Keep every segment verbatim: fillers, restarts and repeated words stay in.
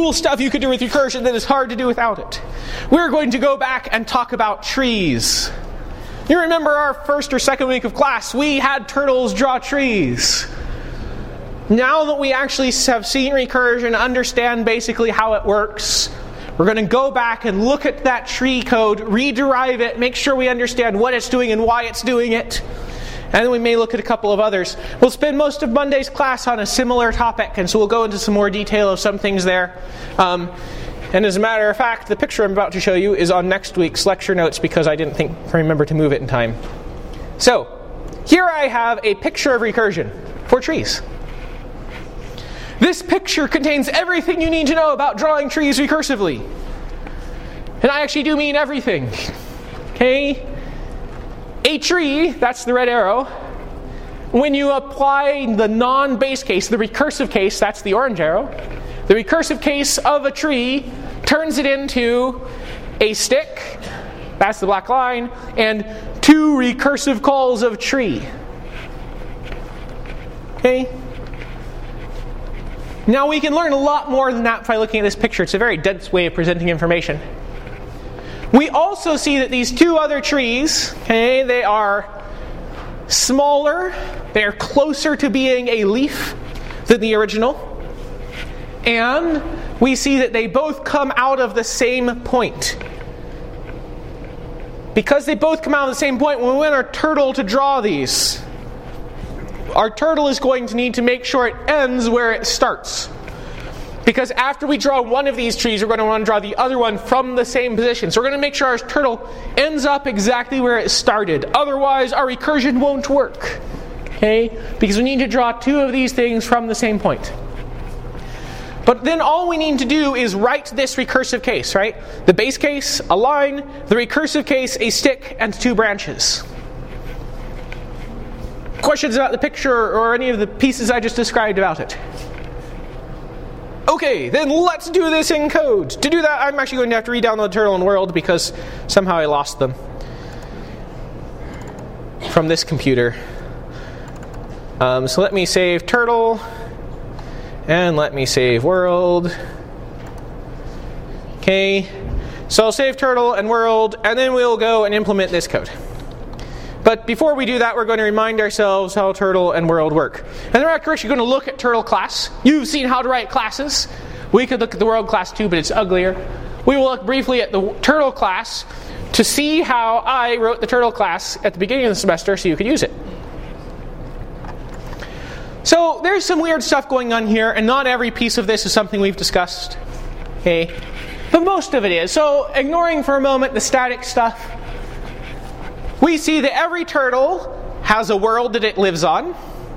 cool stuff you could do with recursion that is hard to do without it. We're going to go back and talk about trees. You remember our first or second week of class, we had turtles draw trees. Now that we actually have seen recursion, understand basically how it works, we're going to go back and look at that tree code, rederive it, make sure we understand what it's doing and why it's doing it. And then we may look at a couple of others. We'll spend most of Monday's class on a similar topic, and so we'll go into some more detail of some things there. Um, and as a matter of fact, the picture I'm about to show you is on next week's lecture notes because I didn't think remember to move it in time. So, here I have a picture of recursion for trees. This picture contains everything you need to know about drawing trees recursively. And I actually do mean everything. Okay? A tree, that's the red arrow, when you apply the non-base case, the recursive case, that's the orange arrow, the recursive case of a tree turns it into a stick, that's the black line, and two recursive calls of tree. Okay? Now we can learn a lot more than that by looking at this picture. It's a very dense way of presenting information. We also see that these two other trees, okay, they are smaller, they're closer to being a leaf than the original, and we see that they both come out of the same point. Because they both come out of the same point, when we want our turtle to draw these, our turtle is going to need to make sure it ends where it starts. Because after we draw one of these trees, we're going to want to draw the other one from the same position. So we're going to make sure our turtle ends up exactly where it started. Otherwise, our recursion won't work. Okay? Because we need to draw two of these things from the same point. But then all we need to do is write this recursive case, right? The base case, a line. The recursive case, a stick and two branches. Questions about the picture or any of the pieces I just described about it? Okay, then let's do this in code. To do that, I'm actually going to have to re-download Turtle and World because somehow I lost them from this computer. Um, so let me save Turtle, and let me save World. Okay, so I'll save Turtle and World, and then we'll go and implement this code. But before we do that, we're going to remind ourselves how Turtle and World work. And we're actually going to look at Turtle class. You've seen how to write classes. We could look at the World class too, but it's uglier. We will look briefly at the Turtle class to see how I wrote the Turtle class at the beginning of the semester so you could use it. So there's some weird stuff going on here, and not every piece of this is something we've discussed. Okay? But most of it is. So ignoring for a moment the static stuff, we see that every turtle has a world that it lives on.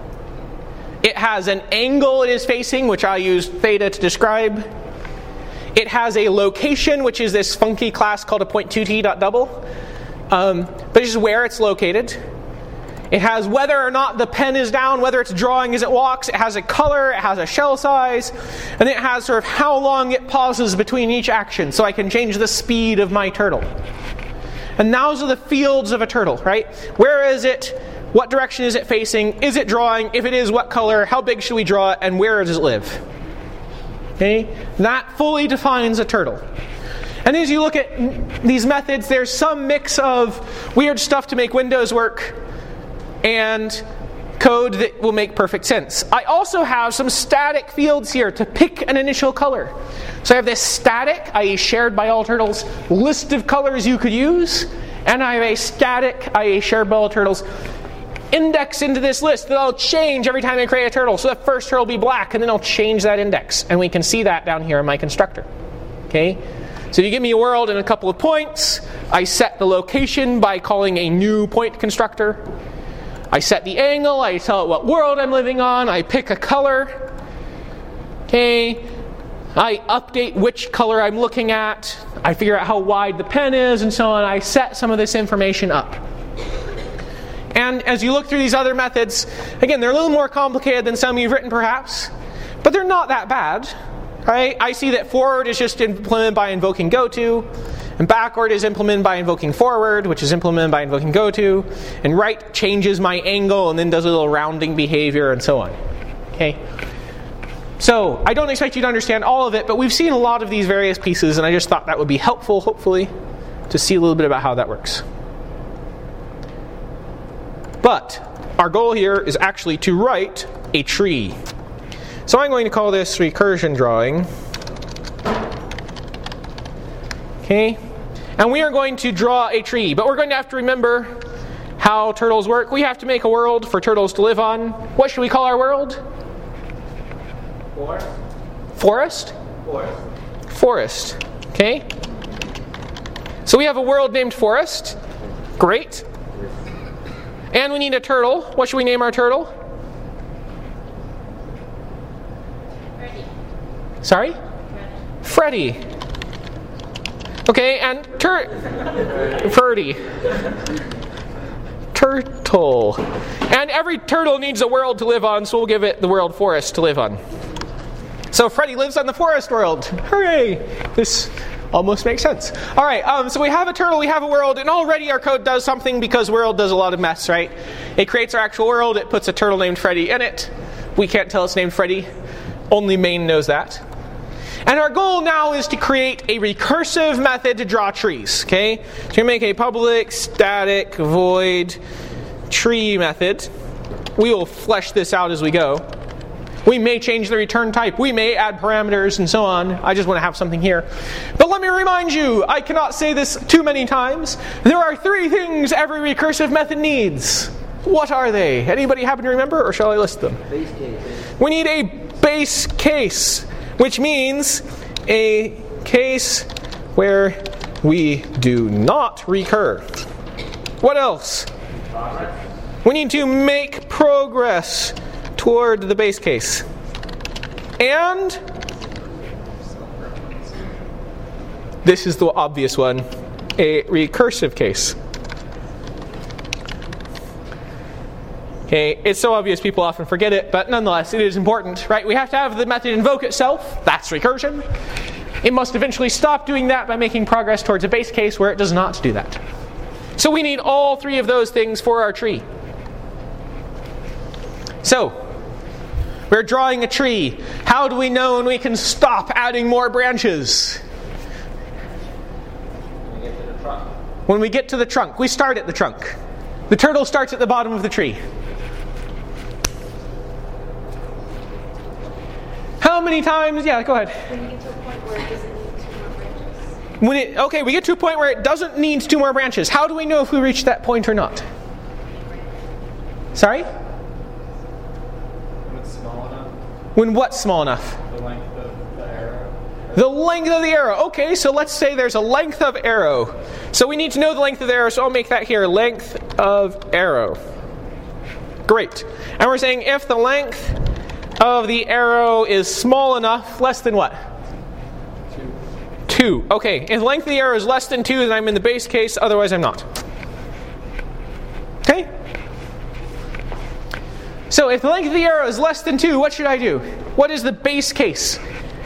It has an angle it is facing, which I used theta to describe. It has a location, which is this funky class called a point two t dot double. Um, but it's just where it's located. It has whether or not the pen is down, whether it's drawing as it walks. It has a color, it has a shell size, and it has sort of how long it pauses between each action, so I can change the speed of my turtle. And those are the fields of a turtle, right? Where is it? What direction is it facing? Is it drawing? If it is, what color? How big should we draw it? And where does it live? Okay? That fully defines a turtle. And as you look at these methods, there's some mix of weird stuff to make Windows work and code that will make perfect sense. I also have some static fields here to pick an initial color. So I have this static, that is shared by all turtles, list of colors you could use, and I have a static, that is shared by all turtles, index into this list that I'll change every time I create a turtle. So the first turtle will be black, and then I'll change that index. And we can see that down here in my constructor. Okay? So if you give me a world and a couple of points, I set the location by calling a new point constructor. I set the angle, I tell it what world I'm living on, I pick a color. Okay? I update which color I'm looking at. I figure out how wide the pen is and so on. I set some of this information up. And as you look through these other methods, again, they're a little more complicated than some you've written perhaps, but they're not that bad. Right? I see that forward is just implemented by invoking goto, and backward is implemented by invoking forward, which is implemented by invoking goto, and right changes my angle and then does a little rounding behavior and so on. Okay? So I don't expect you to understand all of it, but we've seen a lot of these various pieces, and I just thought that would be helpful, hopefully, to see a little bit about how that works. But our goal here is actually to write a tree. So I'm going to call this recursion drawing. Okay? And we are going to draw a tree, but we're going to have to remember how turtles work. We have to make a world for turtles to live on. What should we call our world? Forest. Forest? Forest. Forest. Okay? So we have a world named Forest. Great. And we need a turtle. What should we name our turtle? Freddy. Sorry? Freddy. Okay, and tur... Freddy. Turtle. And every turtle needs a world to live on, so we'll give it the world Forest to live on. So Freddy lives on the forest world. Hooray! This almost makes sense. All right, um, so we have a turtle, we have a world, and already our code does something because world does a lot of mess, right? It creates our actual world, it puts a turtle named Freddy in it. We can't tell it's named Freddy. Only main knows that. And our goal now is to create a recursive method to draw trees, okay? So you make a public static void tree method. We will flesh this out as we go. We may change the return type. We may add parameters and so on. I just want to have something here. But let me remind you, I cannot say this too many times. There are three things every recursive method needs. What are they? Anybody happen to remember, or shall I list them? Base case. We need a base case, which means a case where we do not recur. What else? Progress. We need to make progress toward the base case. And this is the obvious one, a recursive case. Okay, it's so obvious people often forget it, but nonetheless it is important, right? We have to have the method invoke itself. That's recursion. It must eventually stop doing that by making progress towards a base case where it does not do that. So we need all three of those things for our tree. So, we're drawing a tree. How do we know when we can stop adding more branches? When we get to the trunk. When we get to the trunk. We start at the trunk. The turtle starts at the bottom of the tree. How many times? Yeah, go ahead. When you get to a point where it doesn't need two more branches. When it, okay, we get to a point where it doesn't need two more branches. How do we know if we reach that point or not? Sorry? When it's small enough. When what's small enough? The length of the arrow. The length of the arrow. Okay, so let's say there's a length of arrow. So we need to know the length of the arrow, so I'll make that here. Length of arrow. Great. And we're saying if the length of the arrow is small enough, less than what? Two. Two. Okay, if the length of the arrow is less than two, then I'm in the base case, otherwise I'm not. Okay? So if the length of the arrow is less than two, what should I do? What is the base case?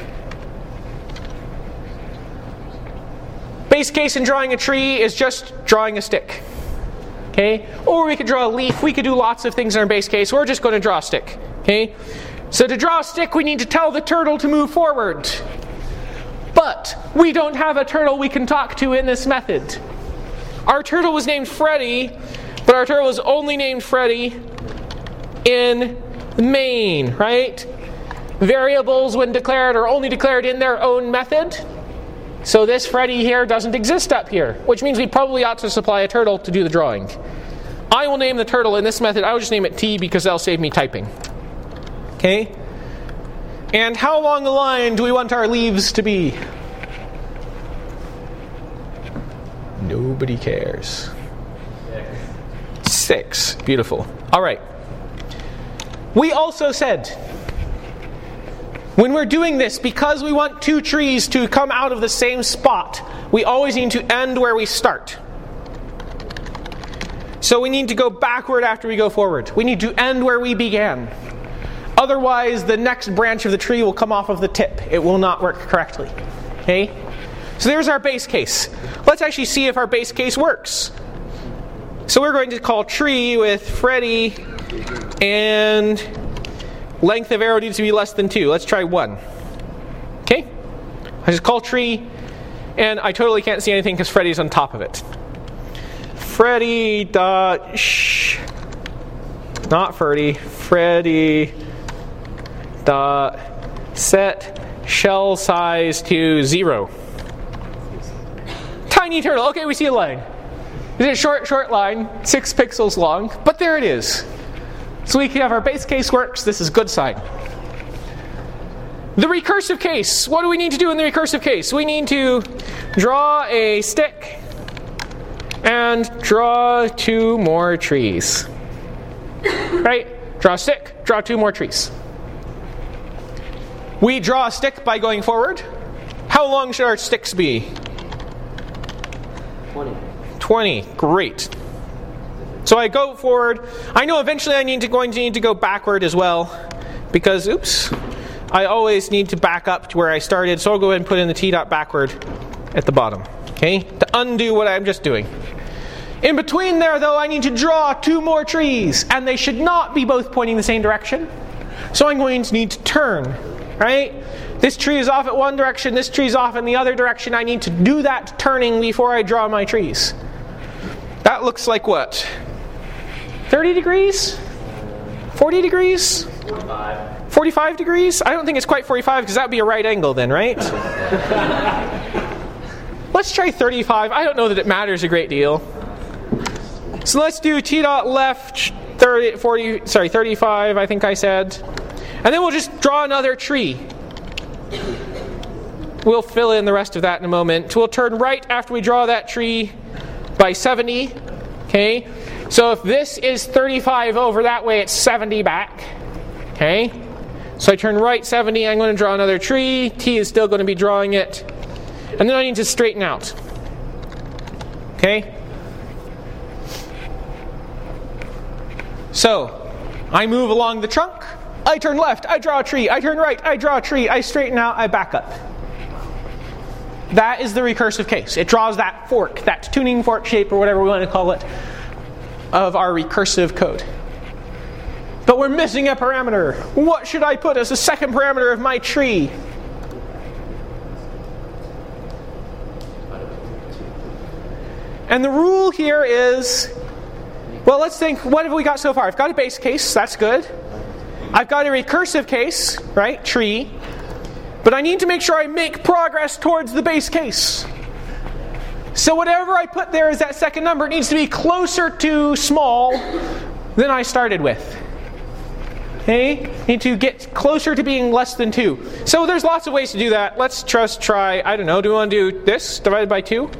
Base case in drawing a tree is just drawing a stick. Okay? Or we could draw a leaf. We could do lots of things in our base case. We're just going to draw a stick. Okay? So to draw a stick, we need to tell the turtle to move forward. But we don't have a turtle we can talk to in this method. Our turtle was named Freddy, but our turtle was only named Freddy in main, right? Variables, when declared, are only declared in their own method. So this Freddy here doesn't exist up here, which means we probably ought to supply a turtle to do the drawing. I will name the turtle in this method. I will just name it T because that'll save me typing. Okay? And how along the line do we want our leaves to be? Nobody cares. Six. Six. Beautiful. All right. We also said, when we're doing this, because we want two trees to come out of the same spot, we always need to end where we start. So we need to go backward after we go forward. We need to end where we began. Otherwise, the next branch of the tree will come off of the tip. It will not work correctly. Okay? So there's our base case. Let's actually see if our base case works. So we're going to call tree with Freddy and length of arrow needs to be less than two. Let's try one. Okay? I just call tree, and I totally can't see anything because Freddy's on top of it. Freddy dot shh. Not Freddy. Freddy dot set shell size to zero. Tiny turtle. Okay, we see a line. It's a short, short line, six pixels long, but there it is. So we can have our base case works. This is good sign. The recursive case. What do we need to do in the recursive case? We need to draw a stick and draw two more trees. Right? Draw a stick, draw two more trees. We draw a stick by going forward. How long should our sticks be? twenty. twenty. Great. So I go forward. I know eventually I need to going to need to go backward as well, because oops, I always need to back up to where I started. So I'll go ahead and put in the t dot backward at the bottom. Okay, to undo what I'm just doing. In between there, though, I need to draw two more trees, and they should not be both pointing the same direction. So I'm going to need to turn. Right? This tree is off at one direction, this tree is off in the other direction. I need to do that turning before I draw my trees. That looks like what? thirty degrees? forty degrees? forty-five. forty-five degrees? I don't think it's quite forty-five because that would be a right angle then, right? Let's try thirty-five. I don't know that it matters a great deal. So let's do t dot left thirty, forty, sorry, thirty-five, I think I said. And then we'll just draw another tree. We'll fill in the rest of that in a moment. We'll turn right after we draw that tree by seventy. Okay? So if this is thirty-five over that way, it's seventy back. Okay? So I turn right seventy, I'm going to draw another tree. T is still going to be drawing it. And then I need to straighten out. Okay? So, I move along the trunk. I turn left, I draw a tree. I turn right, I draw a tree. I straighten out, I back up. That is the recursive case. It draws that fork, that tuning fork shape, or whatever we want to call it, of our recursive code. But we're missing a parameter. What should I put as the second parameter of my tree? And the rule here is, well, let's think, what have we got so far? I've got a base case, that's good. I've got a recursive case, right, tree. But I need to make sure I make progress towards the base case. So whatever I put there as that second number, it needs to be closer to small than I started with. Okay? Need to get closer to being less than two. So there's lots of ways to do that. Let's just try, I don't know, do we want to do this divided by two?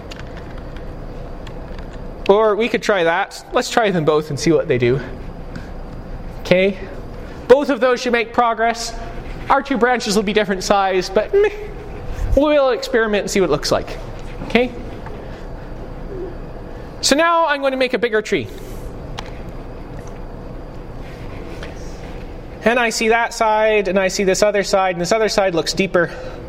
Or we could try that. Let's try them both and see what they do. Okay? Both of those should make progress. Our two branches will be different size, but meh, we'll experiment and see what it looks like. Okay? So now I'm going to make a bigger tree. And I see that side, and I see this other side, and this other side looks deeper.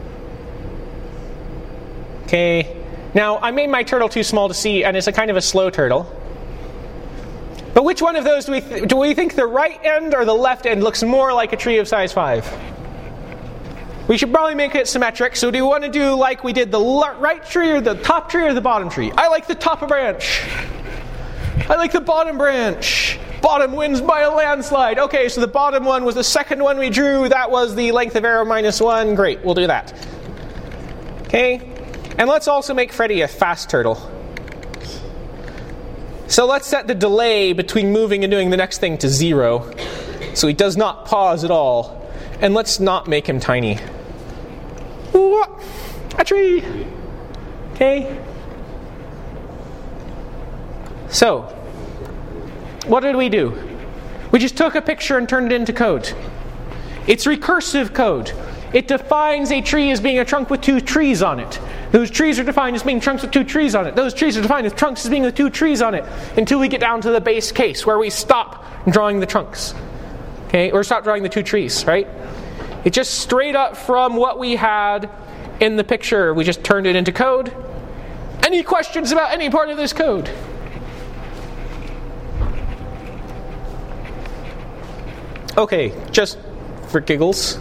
Okay. Now, I made my turtle too small to see, and it's a kind of a slow turtle. But which one of those do we th- do we think the right end or the left end looks more like a tree of size five? We should probably make it symmetric. So do we want to do like we did the l- right tree or the top tree or the bottom tree? I like the top branch. I like the bottom branch. Bottom wins by a landslide. Okay, so the bottom one was the second one we drew. That was the length of arrow minus one. Great, we'll do that. Okay, and let's also make Freddy a fast turtle. So let's set the delay between moving and doing the next thing to zero, so he does not pause at all. And let's not make him tiny. Ooh, a tree! Okay. So, what did we do? We just took a picture and turned it into code. It's recursive code. It defines a tree as being a trunk with two trees on it. Those trees are defined as being trunks with two trees on it. Those trees are defined as trunks as being with two trees on it, until we get down to the base case where we stop drawing the trunks. Okay, or stop drawing the two trees, right? It just straight up from what we had in the picture, we just turned it into code. Any questions about any part of this code? Okay, just for giggles,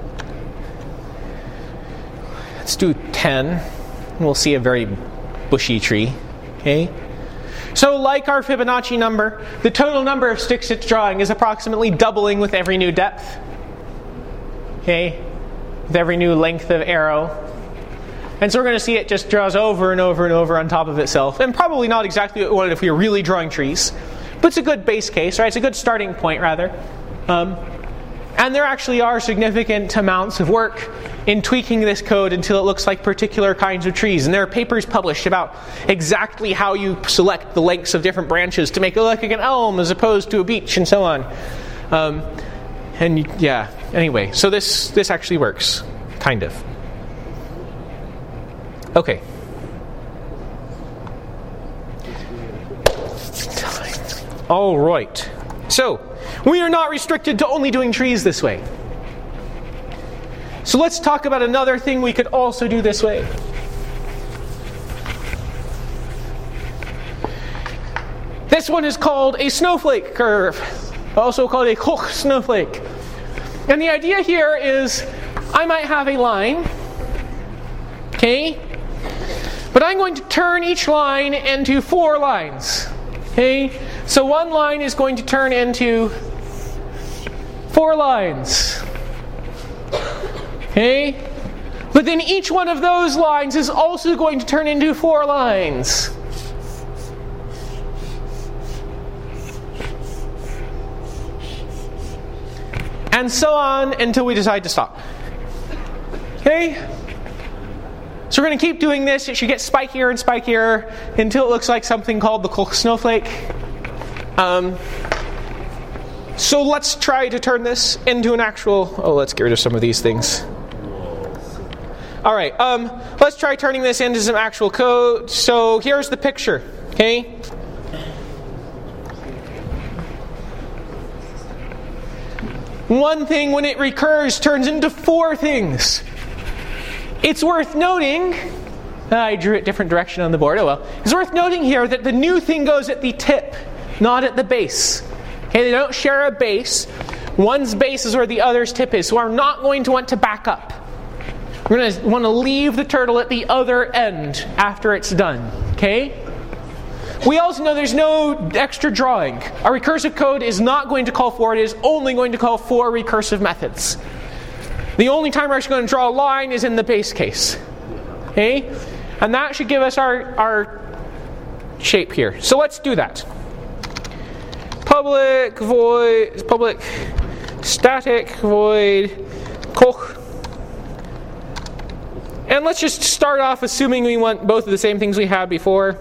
let's do ten. We'll see a very bushy tree. Okay? So like our Fibonacci number, the total number of sticks it's drawing is approximately doubling with every new depth. Okay? With every new length of arrow. And so we're going to see it just draws over and over and over on top of itself. And probably not exactly what we wanted if we were really drawing trees. But it's a good base case, right? It's a good starting point, rather. Um, and there actually are significant amounts of work in tweaking this code until it looks like particular kinds of trees. And there are papers published about exactly how you select the lengths of different branches to make it look like an elm as opposed to a beech and so on. Um, and yeah, anyway, so this, this actually works, kind of. Okay. All right. So, we are not restricted to only doing trees this way. So let's talk about another thing we could also do this way. This one is called a snowflake curve, also called a Koch snowflake. And the idea here is I might have a line, okay? But I'm going to turn each line into four lines. Okay? So one line is going to turn into four lines. Okay? But then each one of those lines is also going to turn into four lines. And so on until we decide to stop. Okay? So we're going to keep doing this. It should get spikier and spikier until it looks like something called the Koch snowflake. Um, so let's try to turn this into an actual... Oh, let's get rid of some of these things. All right, um, let's try turning this into some actual code. So here's the picture, okay? One thing, when it recurs, turns into four things. It's worth noting, uh, I drew it different direction on the board, oh well. It's worth noting here that the new thing goes at the tip, not at the base. Okay, they don't share a base. One's base is where the other's tip is, so we're not going to want to back up. We're going to want to leave the turtle at the other end after it's done, okay? We also know there's no extra drawing. Our recursive code is not going to call for it, it is only going to call for recursive methods. The only time we're actually going to draw a line is in the base case. Okay? And that should give us our, our shape here. So let's do that. Public void, public static void Koch. And let's just start off assuming we want both of the same things we had before.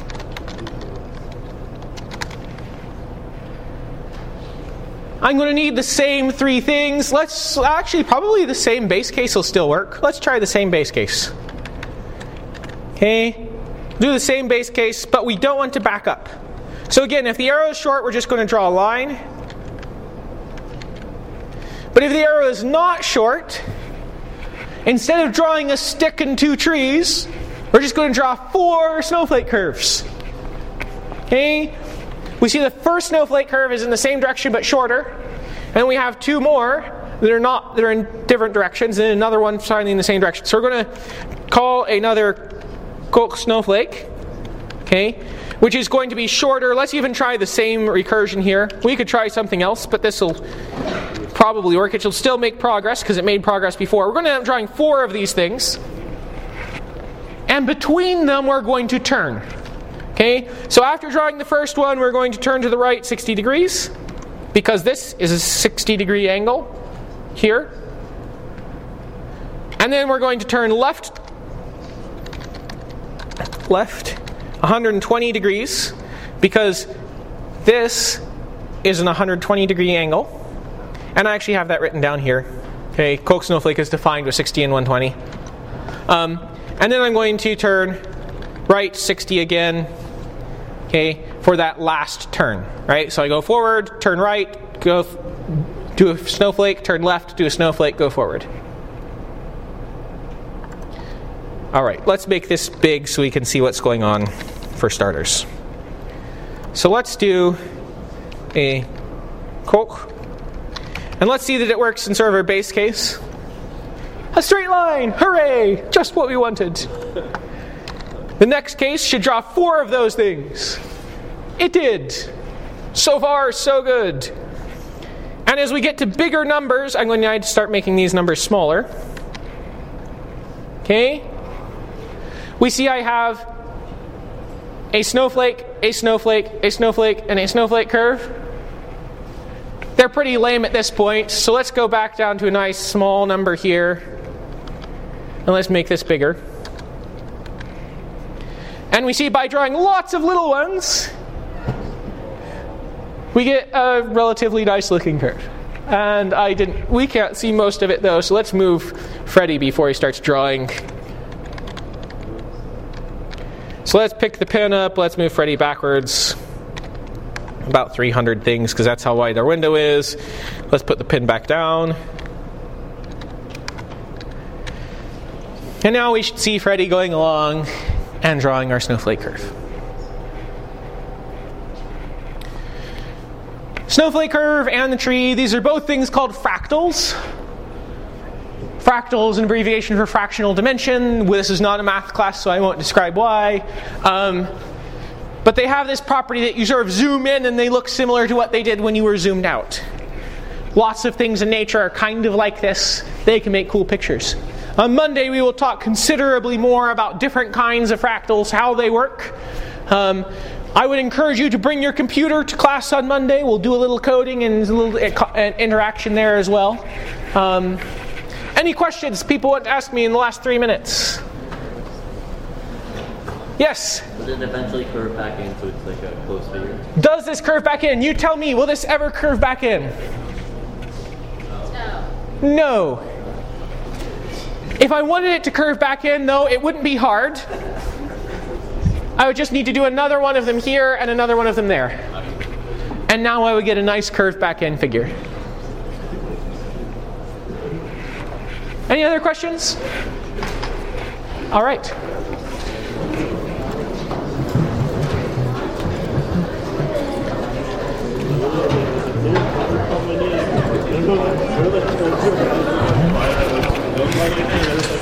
I'm going to need the same three things. Let's actually, probably the same base case will still work. Let's try the same base case. Okay, do the same base case, but we don't want to back up. So again, if the arrow is short, we're just going to draw a line. But if the arrow is not short, instead of drawing a stick and two trees, we're just going to draw four snowflake curves. Okay? We see the first snowflake curve is in the same direction but shorter. And we have two more that are not that are in different directions, and another one pointing in the same direction. So we're going to call another Koch snowflake, okay, which is going to be shorter. Let's even try the same recursion here. We could try something else, but this will probably work. It will still make progress because it made progress before. We're going to end up drawing four of these things. And between them we're going to turn. Okay, so after drawing the first one, we're going to turn to the right sixty degrees, because this is a sixty degree angle here. And then we're going to turn left, left one hundred twenty degrees, because this is an one hundred twenty degree angle. And I actually have that written down here. Okay, Koch snowflake is defined with sixty and one hundred twenty. Um, and then I'm going to turn right sixty again. Okay, for that last turn, right? So I go forward, turn right, go f- do a snowflake, turn left, do a snowflake, go forward. All right, let's make this big so we can see what's going on for starters. So let's do a Koch. And let's see that it works in sort of our base case. A straight line! Hooray! Just what we wanted. The next case should draw four of those things. It did. So far, so good. And as we get to bigger numbers, I'm going to need to start making these numbers smaller. Okay? We see I have a snowflake, a snowflake, a snowflake, and a snowflake curve. They're pretty lame at this point, so let's go back down to a nice small number here. And let's make this bigger. And we see by drawing lots of little ones, we get a relatively nice looking curve. And I didn't we can't see most of it though, so let's move Freddy before he starts drawing. So let's pick the pin up, let's move Freddy backwards. About three hundred things, because that's how wide our window is. Let's put the pin back down. And now we should see Freddy going along and drawing our snowflake curve. Snowflake curve and the tree, these are both things called fractals. Fractal is an abbreviation for fractional dimension. This is not a math class, so I won't describe why. Um, but they have this property that you sort of zoom in and they look similar to what they did when you were zoomed out. Lots of things in nature are kind of like this. They can make cool pictures. On Monday, we will talk considerably more about different kinds of fractals, how they work. Um, I would encourage you to bring your computer to class on Monday. We'll do a little coding and a little uh, interaction there as well. Um, any questions people want to ask me in the last three minutes? Yes? Does it eventually curve back in so it's like a close figure? Does this curve back in? You tell me, will this ever curve back in? No. No. If I wanted it to curve back in, though, it wouldn't be hard. I would just need to do another one of them here and another one of them there. And now I would get a nice curved back in figure. Any other questions? All right.